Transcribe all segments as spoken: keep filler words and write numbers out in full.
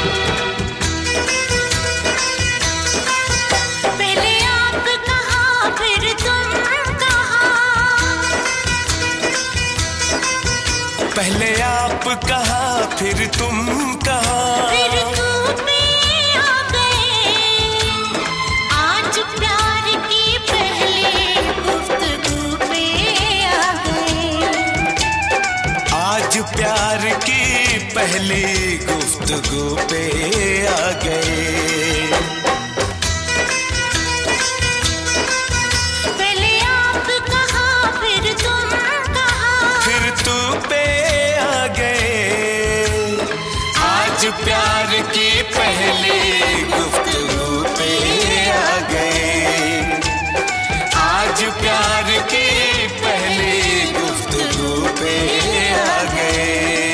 पहले आप कहा फिर तुम कहा, फिर तू पे आ गए। आज प्यार की पहली गुफ्तगू पे आ गए। आज प्यार की पहली गुफ्तगू पे आ गए। पहले आप कहा फिर तुम कहा, फिर तू पे प्यार की पहली गुफ्तगू पे आ गए। आज प्यार की पहली गुफ्तगू पे आ गए।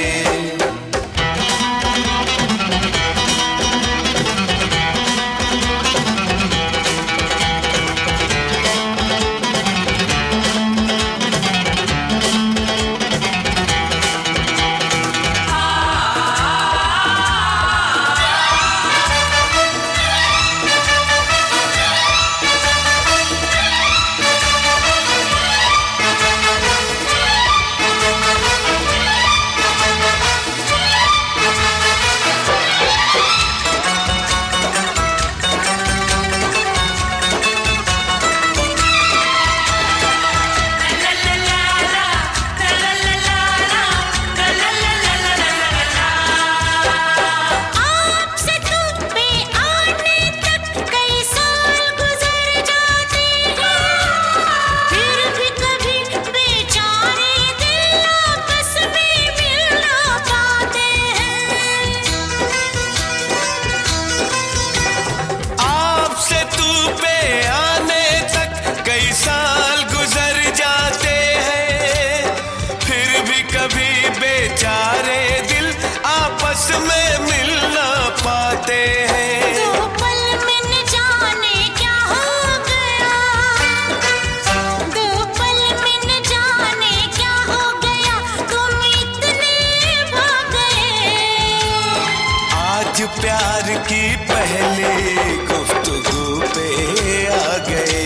बेचारे दिल आपस में मिल ना पाते हैं। दो पल में न जाने क्या हो गया, दो पल में न जाने क्या हो गया, तुम इतने भाग गए। आज प्यार की पहली गुफ्तगू पे आ गए।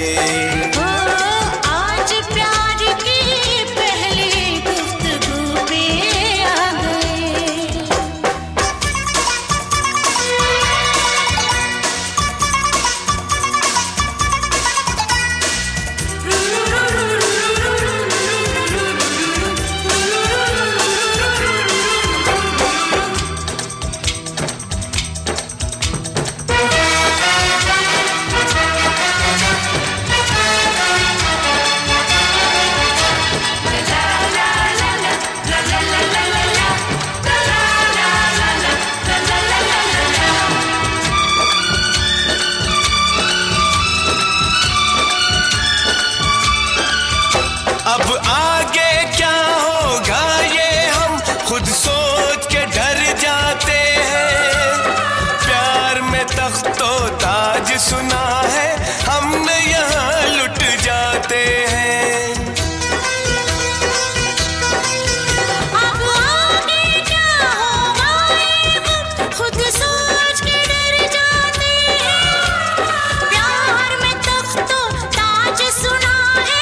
अब आगे क्या होगा ये हम खुद सोच के डर जाते हैं। प्यार में तख्तो ताज सुना है हमने, यहाँ लुट जाते हैं। अब आगे क्या होगा ये हम खुद सोच के डर जाते हैं। प्यार में तख्तो ताज सुना है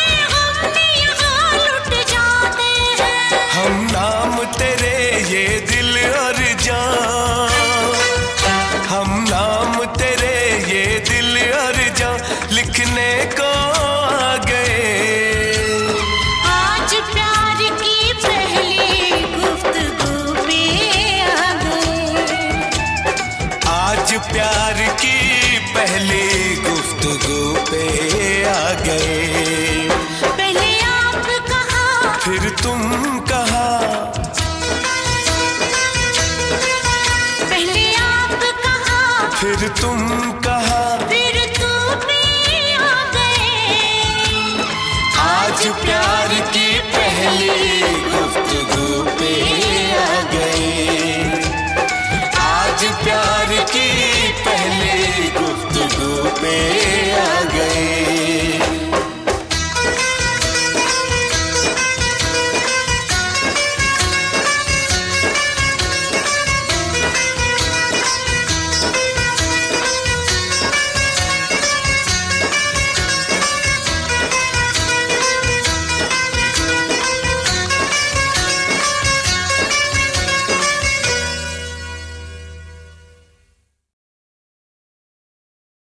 हम, नाम तेरे ये दिल और जान, हम नाम तेरे ये दिल और जान लिखने को आ गए। आज प्यार की पहली गुफ्तगू पे आ गए। आज प्यार की पहली गुफ्तगू पे आ गए। पहले आप कहा फिर तुम कहा, पहले आप कहा फिर तुम कहा, फिर तू पे आ गए। आज प्यार की पहली गुफ्तगू पे आ गए। आज प्यार की पहली गुफ्तगू पे आ